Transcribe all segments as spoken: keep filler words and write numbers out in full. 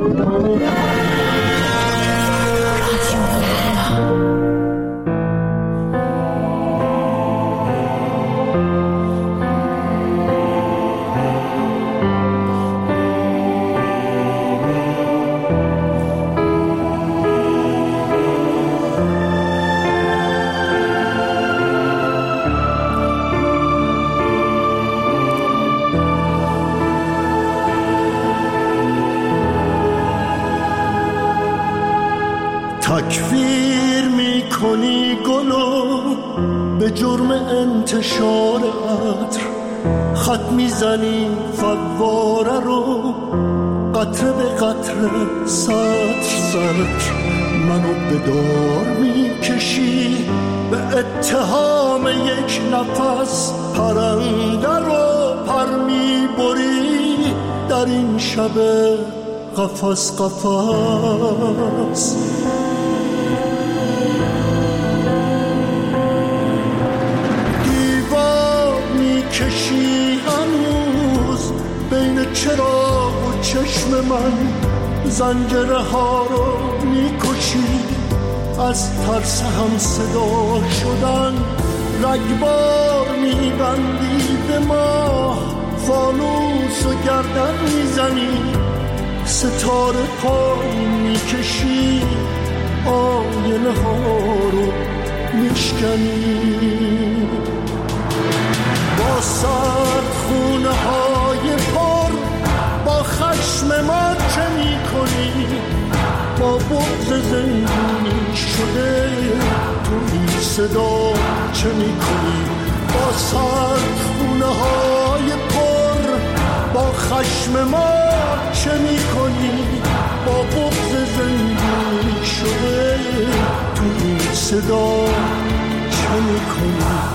تکفیر میکنی گلو به جرم انتشار عطر، خط میزنی فواره رو قطره به قطره سطر سطر، منو به دار میکشی به اتهام یک نفس، پرنده رو پر میبری در این شب قفس قفس. کشی هنوز بین چراغ و چشم من، زنجره ها رو میکشی از ترس هم صدا شدن، رگبار میبندی به ما فانوس و گردن میزنی، ستاره پای میکشی آینه ها رو میشکنی. با سرد خونه های پر با خشم ما چه می کنی، با بغض زندونی شده تو این صدا چه می کنی. با سرد خونه های پر با خشم ما چه می کنی، با بغض زندونی شده تو این صدا چه می کنی.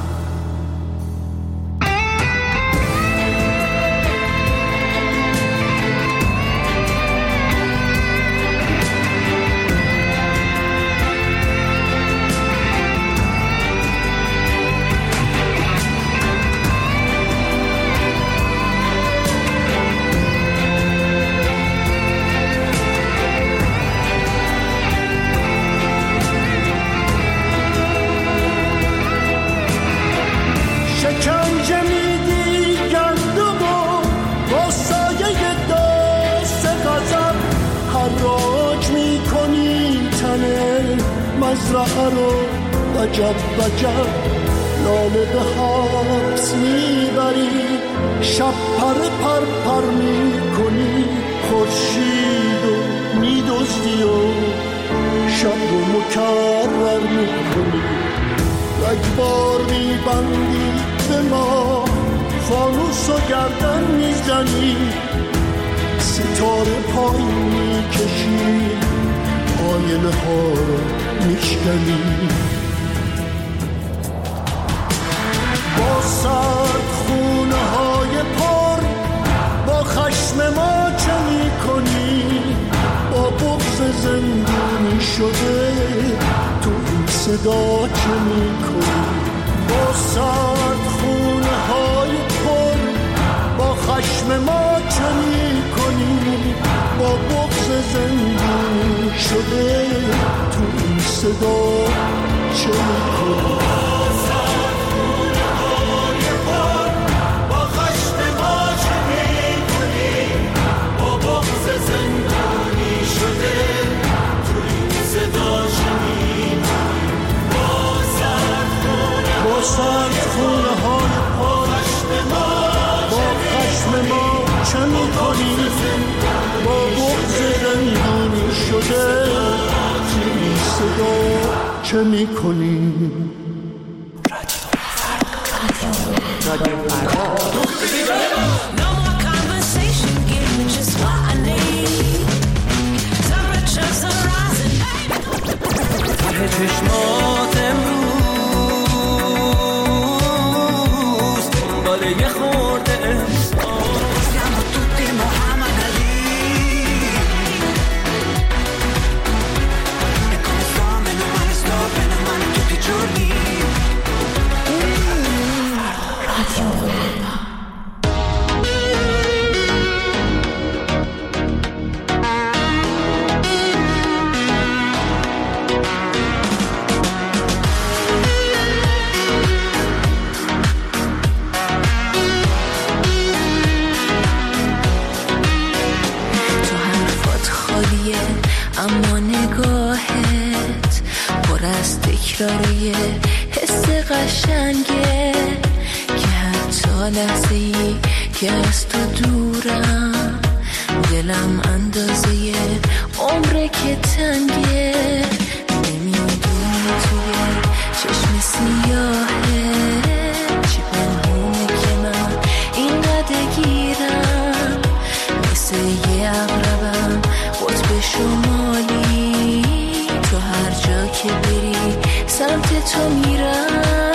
مزرعه رو وجب وجب لاله به حبس میبری، شب پر پر پر میکنی خورشید و میدزدی و شب رو مکرر میکنی، رگبار میبندی به ما فانوس و گردن میزنی، ستاره پای میکشی آینه ها رو میشکنی. با سرد خونه های پر با خشم ما چه میکنی، با بغض زندونی شده تو این صدا چه میکنی. با سرد خونه های پر با خشم ما چه میکنی، با بغض زندونی شده تو این صدا چه میکنی. با سرد خونه های پر با خشم ما چه میکنی، با بغض زندونی شده این صدا چه میکنی. چشمات امروز دنبال یه خورده siamo tutti Muhammad Ali e come sto meno male sto bene male tutti i giorni. Radio اما نگاهت پر از تکراره حس قشنگه که حتی لحظه‌ای که از تو دورم دلم اندازه عمره که تنگه. نمیدونی توی چشم سیاهه چی پنهونه که من اینقدر گیرم، مثل یه عقربم قطب شمالی، تو هر جا که بری سمت تو میرم.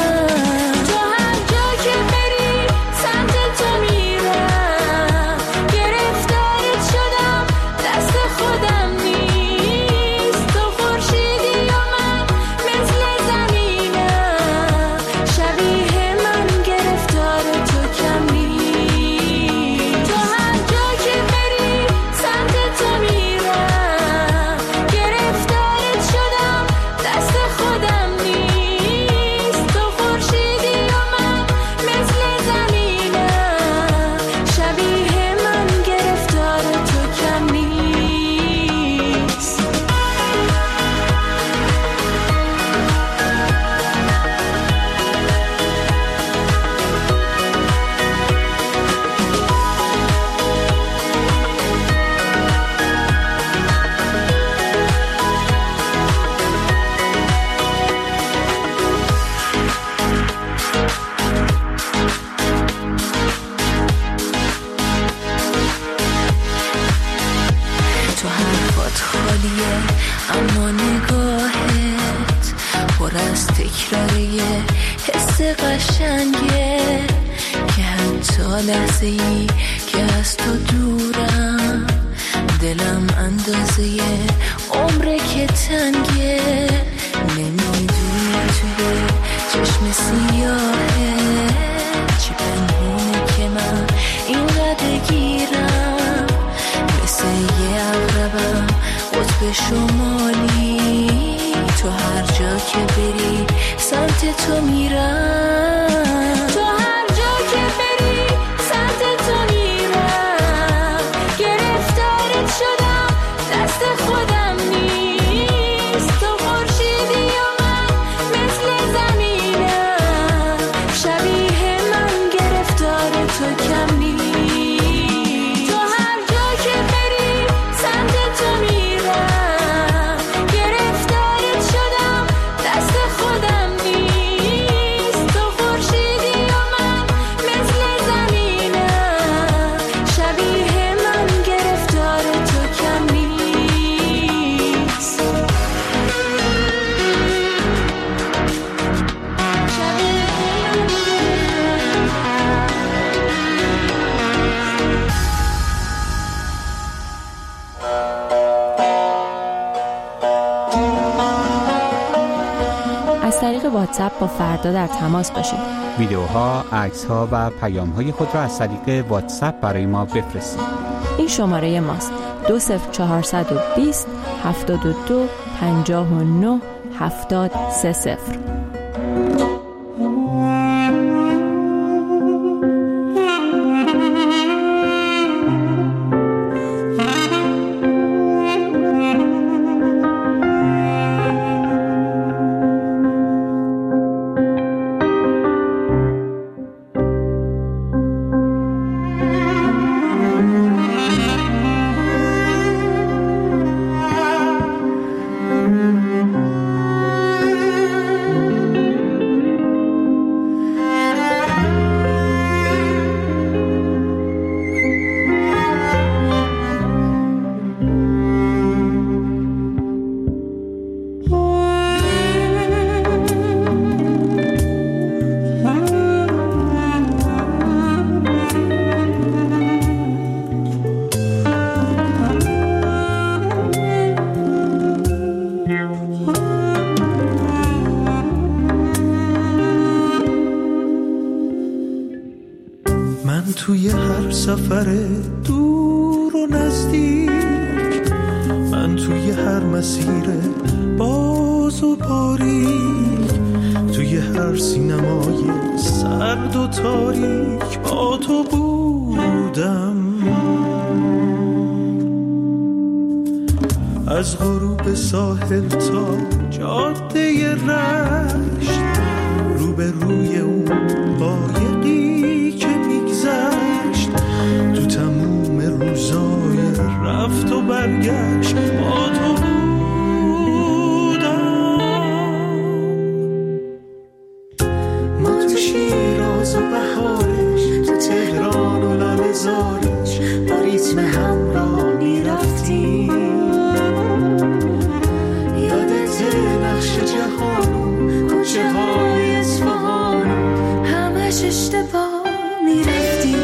اما نگاهت پر از تکراره حس قشنگه که حتی لحظه‌ای که از تو دورم دلم اندازه عمره که تنگه. نمیدونی توی چشم سیاهه چی پنهونه که من اینقدر گیرم، مثل یه عقربم قطب شمالی، تو هر جا که بری سمت تو میرم. تو هر جا که بری سمت تو میرم، گرفتارت شدم دست خودم نیست، تو خورشیدی و من مثل زمینم، شبیه من گرفتار تو کم نیست. تو هر جا که بری سمت تو میرم، واتساپ با فردا در تماس باشید. ویدیوها، عکس‌ها و پیام‌های خود را از طریق واتساپ برای ما بفرستید. این شماره ماست: دو صفر چهارصد و بیست هفتاد و دو پنجاه و نه هفتاد سه صفر. توی هر سفر دور و نزدیک، من توی هر مسیر باز و باریک، توی هر سینمای سرد و تاریک با تو بودم. از غروب ساحل تا جاده رشت، رو به روی اون قایقی که میگذشت، تو تموم روزای رفت و برگشت با تو بودم. ما تو شیراز و بهارش، تو تهران و لاله‌زارش، با ریتم همراه میرفتیم. یادت نقش جهان، کوچه های اصفهان، همش اشتباه میرفتیم.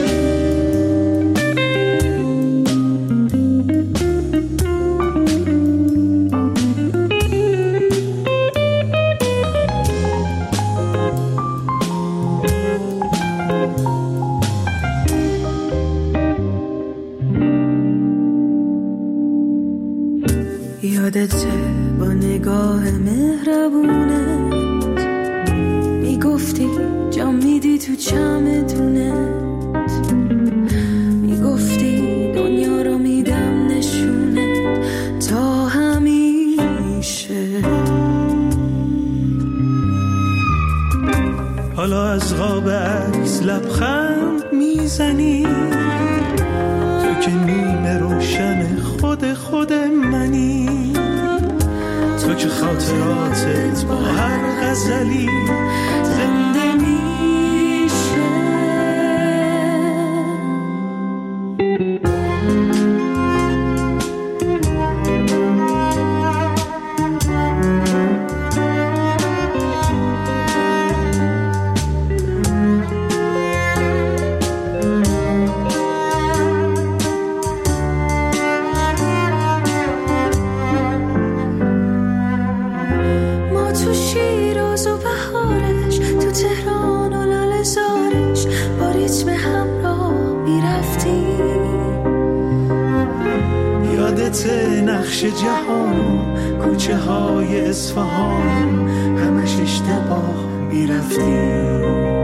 یادته با نگاه مهربونت میگفتی جا میدی تو چمدونت، میگفتی دنیا رو میدم نشونت تا همیشه. حالا از قاب عکس لبخند میزنی، تو که نیمه روشن خود خود منی، تو که خاطراتت با هر غزلی زنده میشه. نقش جهان، کوچه های اصفهان، همش اشتباه میرفتیم.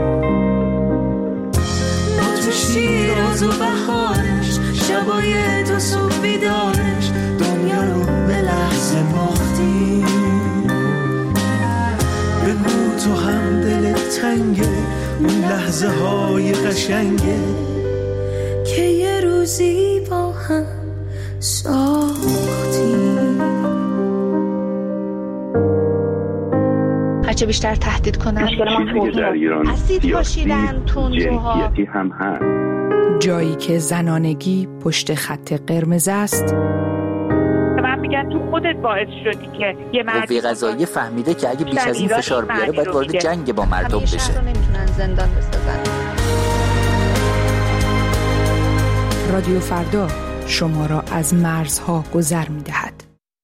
ما تو شیراز و بهارش، شبای تو صبح بیدارش، دنیا رو به لحظه باختیم. بگو تو هم دلت تنگه، اون لحظه های قشنگه که یه روزی با هم هرچه بیشتر تهدید کنن اسید پاشیدن تندروها هم هست. جایی که زنانگی پشت خط قرمز است. من میگم تو خودت باعث شدی که یه مردی قوه قضاییه فهمیده که اگه بیش از این فشار بیاره باید وارد جنگ با مردم بشه. همیشه رو نمیتونن زندان بسازن. رادیو فردا شما را از مرزها گذر می‌دهد.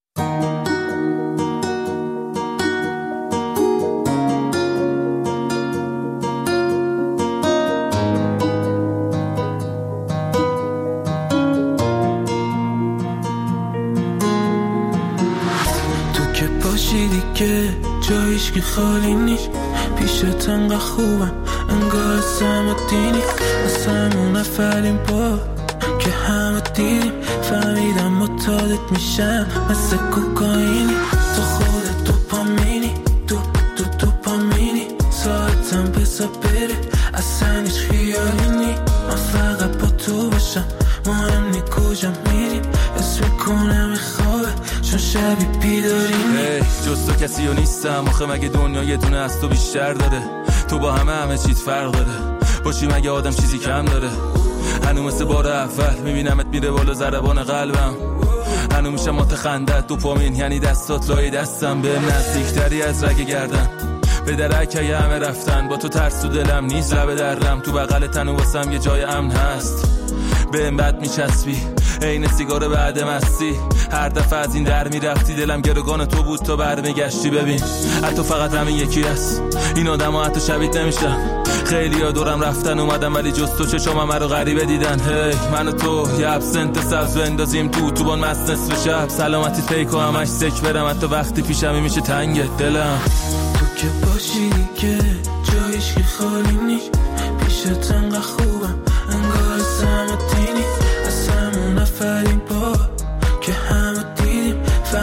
تو که پاشیدی که جایش که خالی نیست، پیشت انقدر خوبم انگار سمتینی، مثل همون نفرین با که همه دیدیم، فهمیدم متعادت میشم مثل کوکائینی. تو خودت تو پامینی، تو تو تو پامینی، ساعتم بسا بره اصلا هیچ خیالی نی. من فقط با تو باشم، مهم نی کجا میریم، اسم میکنم خوابه چون شبی بیداری نی. جز تو کسی رو نیستم آخه، مگه دنیا یه دونه از تو بیشتر داره؟ تو با همه همه چیز فرق داره، باشی مگه آدم چیزی کم داره؟ هنو مثل بار اول میبینمت میره بالا ضربان قلبم، هنو میشه مات خندت دوپامین، یعنی دستات لای دستم به نزدیکتری از رگ گردن. به درک اگه همه رفتن، با تو ترس تو دلم نیست لب درم، تو بغل تنو واسم یه جای امن هست. به این بد میچسبی عین سیگار بعد مستی، هر دفعه از این در میرفتی دلم گروگان تو بود تا برمیگشتی. ببین حتی فقط همین یکی هست، این آدم ها حتی شبیه نمیشم. خیلی ها دورم رفتن اومدم ولی جز تو چشام من رو غریبه دیدن. هی من و تو یه ابسنت سبز بندازیم تو تو بان مست نصف شب، سلامتی فیک و همش سک برم حتی وقتی پیشمی میشه تنگ دلم. تو که باشیدی که جایش که خالی نیست، پیشت انقدر خوبم انگار سمتینی، از همون نفرین با که همه دیدیم،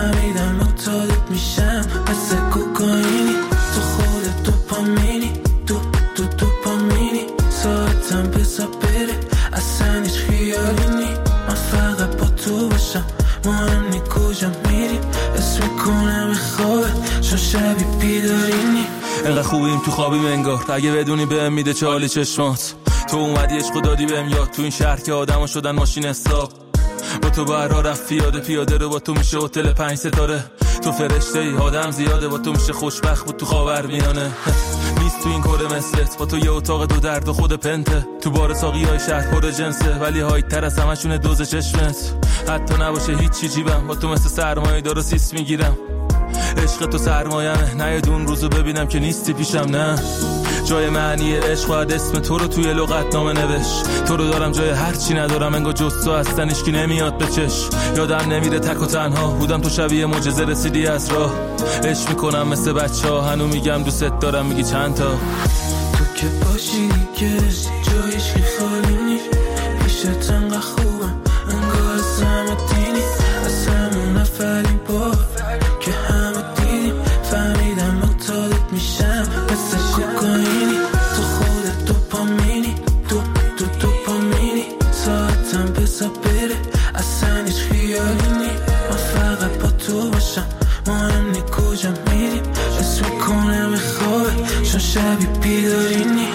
مهم نی کجا میریم اسم میکنم خوابه چون شبی بیدارینی انقدر خوبیم تو خوابیم انگار اگه بدونی بهم میده چالی چشمات تو اومدی عشق دادی بهم یاد تو این شهر که آدما شدن ماشین حساب با تو بر راه رفت پیاده پیاده رو با تو میشه هتل پنج ستاره تو فرشته ای آدم زیاده با تو میشه خوشبخت بود تو خاورمیانه نیست تو این کره مثلت با تو یه اتاق دو درد و خود پنته تو بار ساقیای شهر پر جنسه ولی هایت تر از همشونه دوز چشمت حتی نباشه هیچ چی جیبم با تو مثل سرمایه دار و سیس میگیرم عشق تو سرمایمه نه دون روزو ببینم که نیستی پیشم نه جای معنی عشق و اسم تو رو توی لغت نامه نوش تو رو دارم جای هر چی ندارم انگار جز تو هستن هیچکی نمیاد به چش یادم نمیره تک و تنها بودم تو شبیه معجزه رسیدی از راه عشق میکنم مثل بچه ها هنو میگم دوست دارم میگی چند تا تو که باشی دیگه جایش که خالی نی پیشت انقدر خوبم انگار از همه دینی از همون نفرین با که همه دیدیم فهمیدم مقتادت میشم مثل کوکائینی تو خودت دوپامینی دو دو دوپامینی ساعتم بسا بره اصلا هیچ خیالی نی من فقط با تو باشم مهم نی کجا میریم اسم میکنم خوابه چون شبی بیدارینی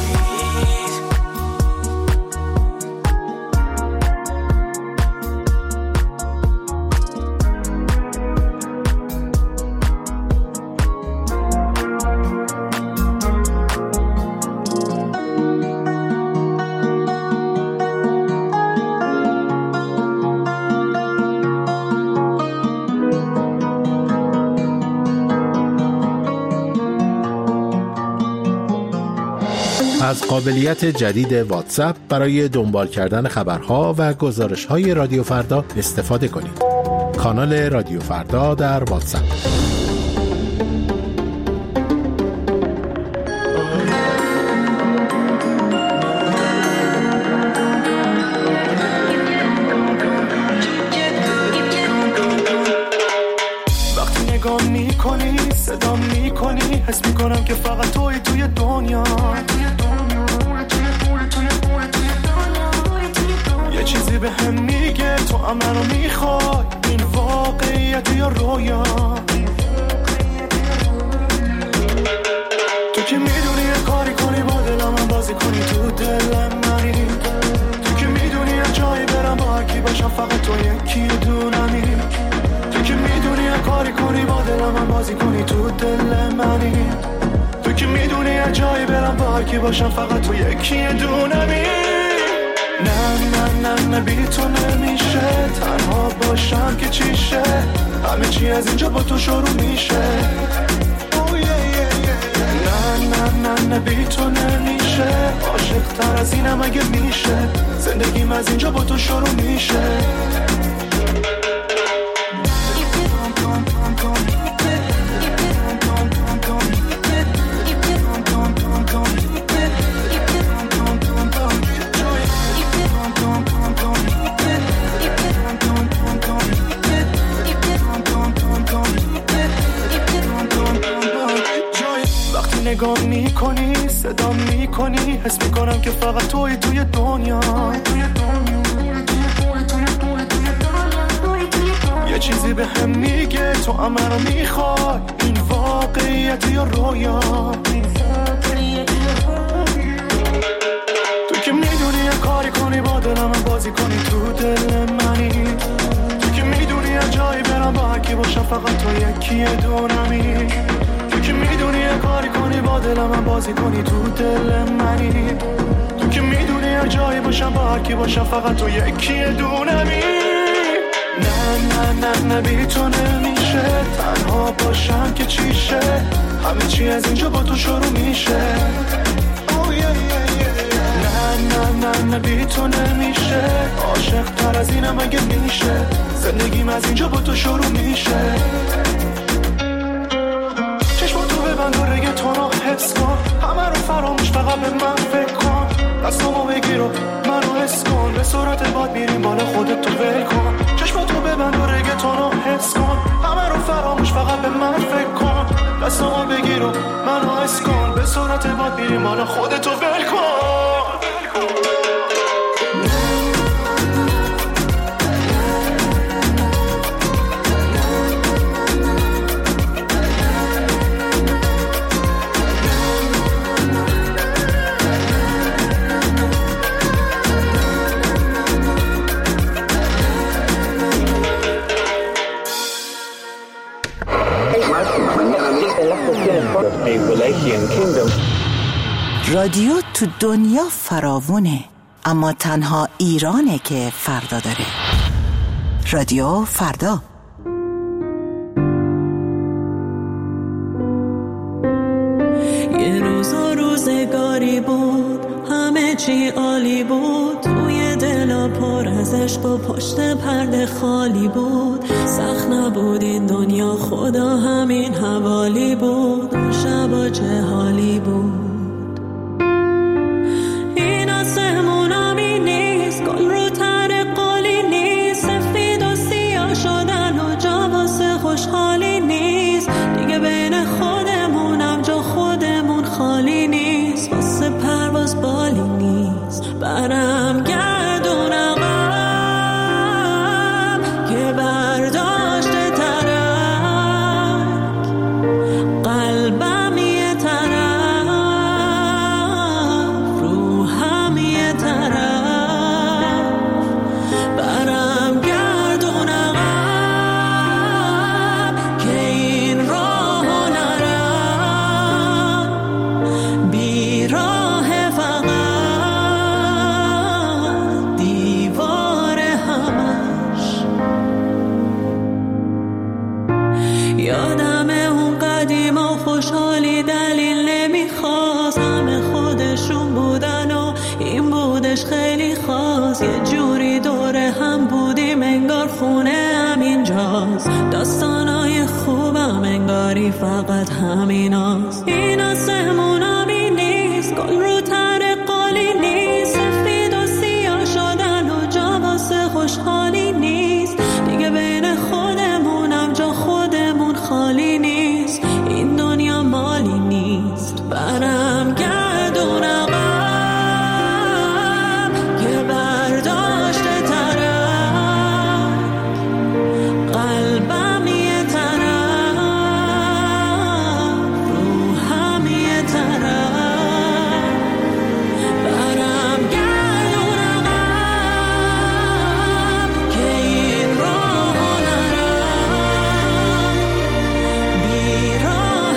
از قابلیت جدید واتساپ برای دنبال کردن خبرها و گزارش‌های رادیو فردا استفاده کنید. کانال رادیو فردا در واتساپ. وقتی نگاه می‌کنی صدا می‌کنی حس می‌کنم که فقط توی توی دنیا یه چیزی به هم میگه تو هم منو میخوای این واقعیت یا رویا تو که میدونی یه کاری کنی با دلم هم بازی کنی تو دلم منی تو که میدونی یه جایی برم با هرکی باشم فقط تو یکی دونمی تو که میدونی یه کاری کنی با دلم هم بازی کنی تو دل منی تو که میدونی یه جایی برم با هرکی باشم فقط تو یکی دونمی نه نه نه نه بی تو نمیشه تنها باشم که چیشه همه چی از اینجا با تو شروع میشه نه نه نه نه بی تو نمیشه عاشق تر از اینم اگه میشه زندگیم از اینجا با تو شروع میشه نگاه میکنی صدا میکنی حس میکنم که فقط توی توی دنیا یه چیزی به هم میگه تو هم منو میخوای این واقعیت یا رویا تو که میدونی یه کاری کنی با دلم بازی کنی تو دل منی تو که میدونی یه جایی برم با هرکی باشم فقط تو یکی دونمی که میدونی یه کاری کنی با دلم هم بازی کنی تو دل منی تو که میدونی یه جایی باشم با هرکی باشم فقط تو یکی دونمی نه نه نه نه بی تو نمیشه تنها باشم که چیشه همه چی از اینجا با تو شروع میشه نه نه نه نه بی تو نمیشه عاشق تر از اینم اگه میشه زندگیم از اینجا با تو شروع میشه ببند و رگتون رو حس کن همه رو فراموش فقط به من فکر کن دستامو بگیر و منو حس کن به سرعت باد میریم بالا خودت تو ول کن چشماتو ببند و رگتون رو حس کن همه رو فراموش فقط به من فکر کن دستامو بگیر و منو حس کن به سرعت باد میریم بالا خودت تو ول کن رادیو تو دنیا فراوونه، اما تنها ایرانه که فردا داره. رادیو فردا. یه روزا روزگاری بود، همه چی عالی بود، توی دلا پر از عشق و پشت پرده خالی بود. سخت نبود این دنیا، خدا همین حوالی بود. اون شبا چه حالی بود. این آسمون آبی نیست، گل رو تر قالی نیست، سفید و سیاه شدن و جا واسه خوشحالی نیست. دیگه بین خودمونم جا خودمون خالی نیست، واسه پرواز بالی نیست. برم گردون عقب که برداشته ترک، قلبم یه طرف، روحم یه طرف. برم گردون عقب که این راهو نرم، بیراه فقط دیوار همش. یادمه اون قدیما خوشحالی دلیل نمیخواست، همه خودشون بودن و این بودش خیلی خاص. یه جوری دوره هم بودیم انگار خونه همینجاست، داستانای خوبم انگاری فقط همیناست. این آسمون آبی نیست، گل رو تر قالی نیست، سفید و سیاه شدن و جا واسه خوشحالی نیست. دیگه بین خودمونم جا خودمون خالی نیست، این دنیا مالی نیست. برم گردون عقب که برداشته ترک، قلبم یه طرف، روحم یه طرف. برم گردون عقب که این راهو نرم، بیراه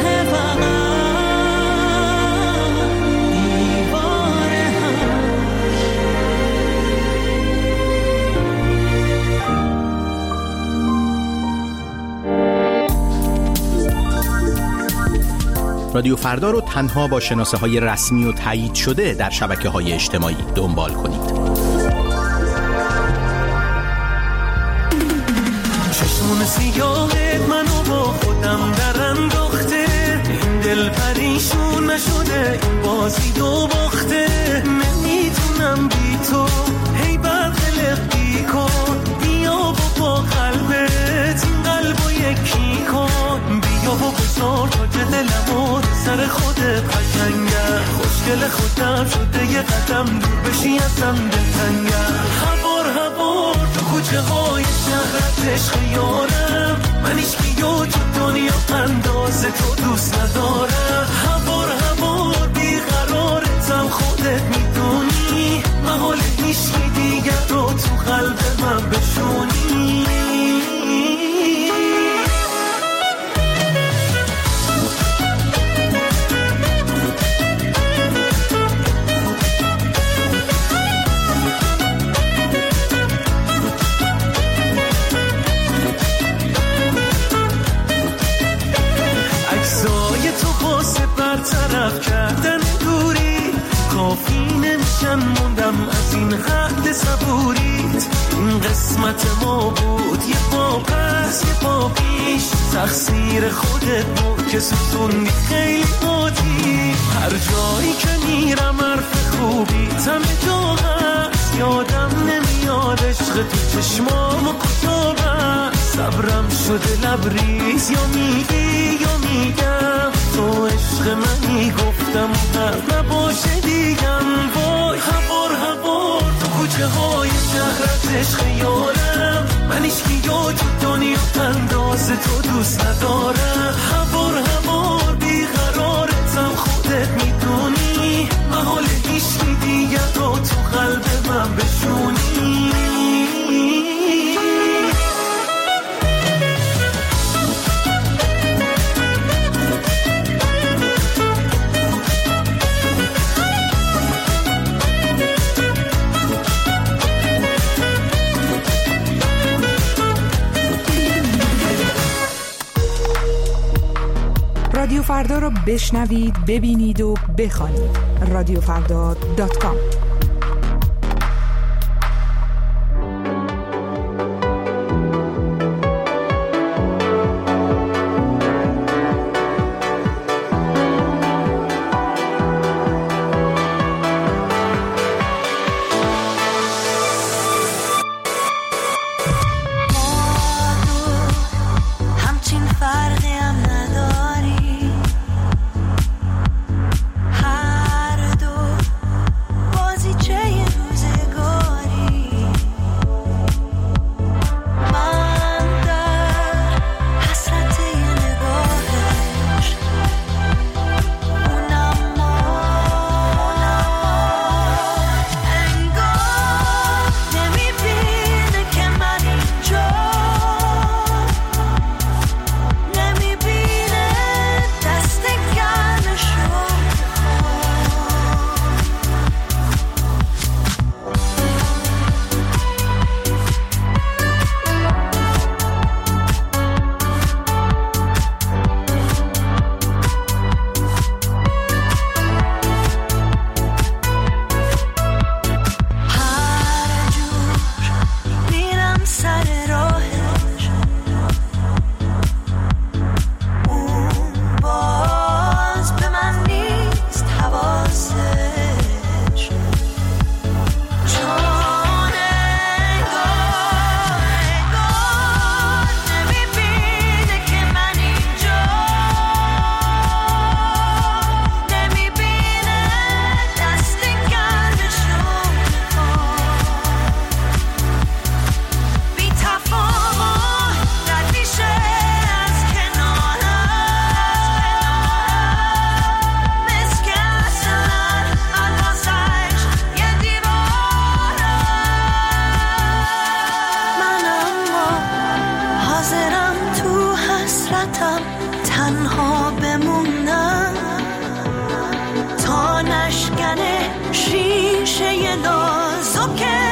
فقط دیوار همش. رادیو فردا رو تنها با شناسه های رسمی و تایید شده در شبکه های اجتماعی دنبال کنید. چشمون سیاهت منو با خودم در انداخته، این دل پریشون نشده، این بازی دو باخته. نمیتونم بی تو هی برقلق بی کن، بیا با با قلبت این قلبو یکی کن. بیا با بزار تا که دلمو سر خودت قشنگه، خوشگل خودم شده یه قدم دور بشی ازم دلتنگه. هوار هوار تو کوچه های شهرت عشق یارم، من ایشکیو تو دنیا انداز تو دوست ندارم. هوار هوار بیقرارتم خودت میدونی، محال هیچکی دیگر رو تو قلب من بشونی. عکسای تو واسه برطرف کردن دوری، کافی نمیشن موندم از این حد صبوریت. این قسمت ما بود یه پا پس یه پا پیش، تقصیر خودت بود که ستوندی خیلی بودی. هر جایی که میرم حرف خوبی تم جا هست، یادم نمیاد عشق تو چشمامو کجا بست. صبرم شده لبریز، یا میگی یا میگم تو عشق منی، گفتم حرف نباشه دیگم. وای هوار هوار تو کوچه های شهرت عشق یارم، من ایشکیو تو دنیا انداز تو دوست ندارم. هوار هوار بیقرارتم خودت میدونی، محال هیچکی دیگر رو تو قلب من بشونی. رادیو فردا را بشنوید، ببینید و بخوانید. رادیو فردا دات کام. شیشه نازک